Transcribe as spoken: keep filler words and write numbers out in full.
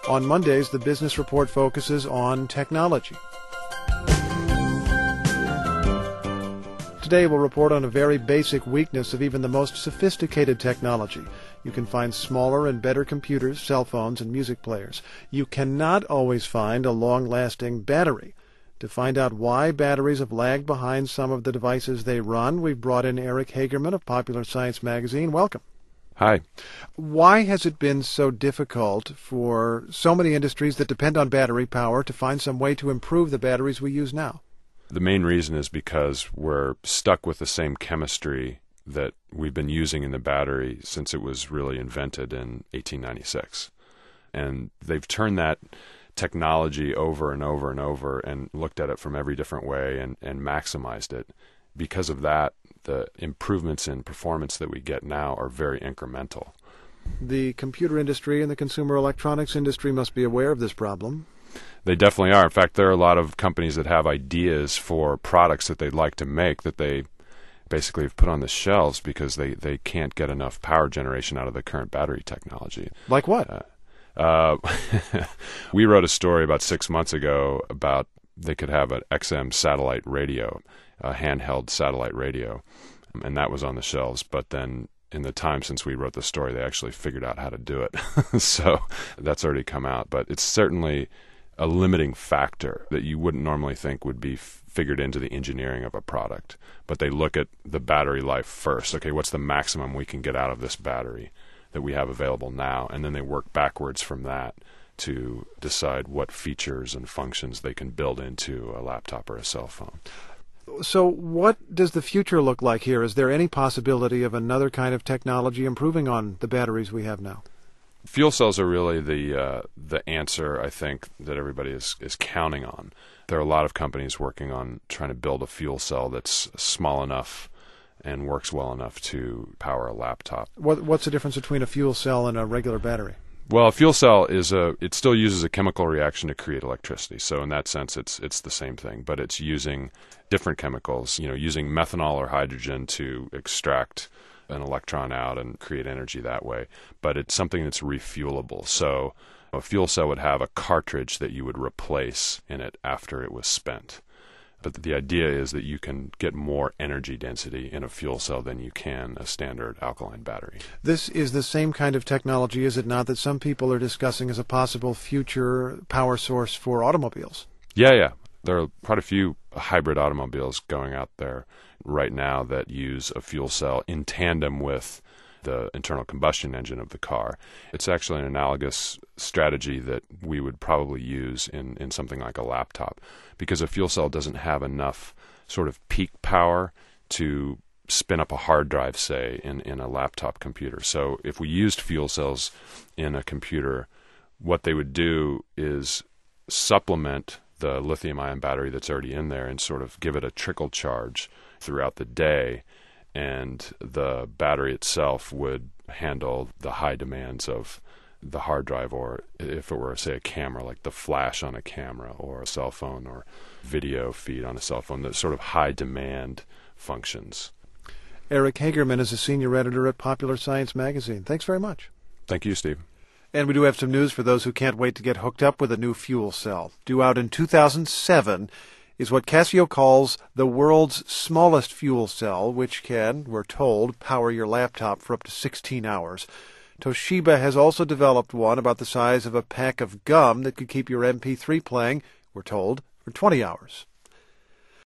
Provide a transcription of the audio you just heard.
On Mondays, the Business Report focuses on technology. Today we'll report on a very basic weakness of even the most sophisticated technology. You can find smaller and better computers, cell phones, and music players. You cannot always find a long-lasting battery. To find out why batteries have lagged behind some of the devices they run, we've brought in Eric Hagerman of Popular Science magazine. Welcome. Hi. Why has it been so difficult for so many industries that depend on battery power to find some way to improve the batteries we use now? The main reason is because we're stuck with the same chemistry that we've been using in the battery since it was really invented in eighteen ninety-six. And they've turned that technology over and over and over and looked at it from every different way and, and maximized it. Because of that, the improvements in performance that we get now are very incremental. The computer industry and the consumer electronics industry must be aware of this problem. They definitely are. In fact, there are a lot of companies that have ideas for products that they'd like to make that they basically have put on the shelves because they, they can't get enough power generation out of the current battery technology. Like what? Uh, uh, we wrote a story about six months ago about they could have an X M satellite radio, a handheld satellite radio, and that was on the shelves. But then in the time since we wrote the story, they actually figured out how to do it. So that's already come out. But it's certainly a limiting factor that you wouldn't normally think would be f- figured into the engineering of a product. But they look at the battery life first. Okay, what's the maximum we can get out of this battery that we have available now? And then they work backwards from that to decide what features and functions they can build into a laptop or a cell phone. So what does the future look like here? Is there any possibility of another kind of technology improving on the batteries we have now? Fuel cells are really the uh, the answer, I think, that everybody is, is counting on. There are a lot of companies working on trying to build a fuel cell that's small enough and works well enough to power a laptop. What, what's the difference between a fuel cell and a regular battery? Well, a fuel cell is a it still uses a chemical reaction to create electricity. So in that sense, it's it's the same thing, but it's using different chemicals, you know, using methanol or hydrogen to extract an electron out and create energy that way. But it's something that's refuelable. So a fuel cell would have a cartridge that you would replace in it after it was spent. But the idea is that you can get more energy density in a fuel cell than you can a standard alkaline battery. This is the same kind of technology, is it not, that some people are discussing as a possible future power source for automobiles? Yeah, yeah. There are quite a few hybrid automobiles going out there right now that use a fuel cell in tandem with the internal combustion engine of the car. It's actually an analogous strategy that we would probably use in, in something like a laptop, because a fuel cell doesn't have enough sort of peak power to spin up a hard drive, say, in, in a laptop computer. So if we used fuel cells in a computer, what they would do is supplement the lithium-ion battery that's already in there and sort of give it a trickle charge throughout the day, and the battery itself would handle the high demands of the hard drive, or if it were, say, a camera, like the flash on a camera, or a cell phone, or video feed on a cell phone, the sort of high-demand functions. Eric Hagerman is a senior editor at Popular Science magazine. Thanks very much. Thank you, Steve. And we do have some news for those who can't wait to get hooked up with a new fuel cell. Due out in two thousand seven is what Casio calls the world's smallest fuel cell, which can, we're told, power your laptop for up to sixteen hours. Toshiba has also developed one about the size of a pack of gum that could keep your M P three playing, we're told, for twenty hours.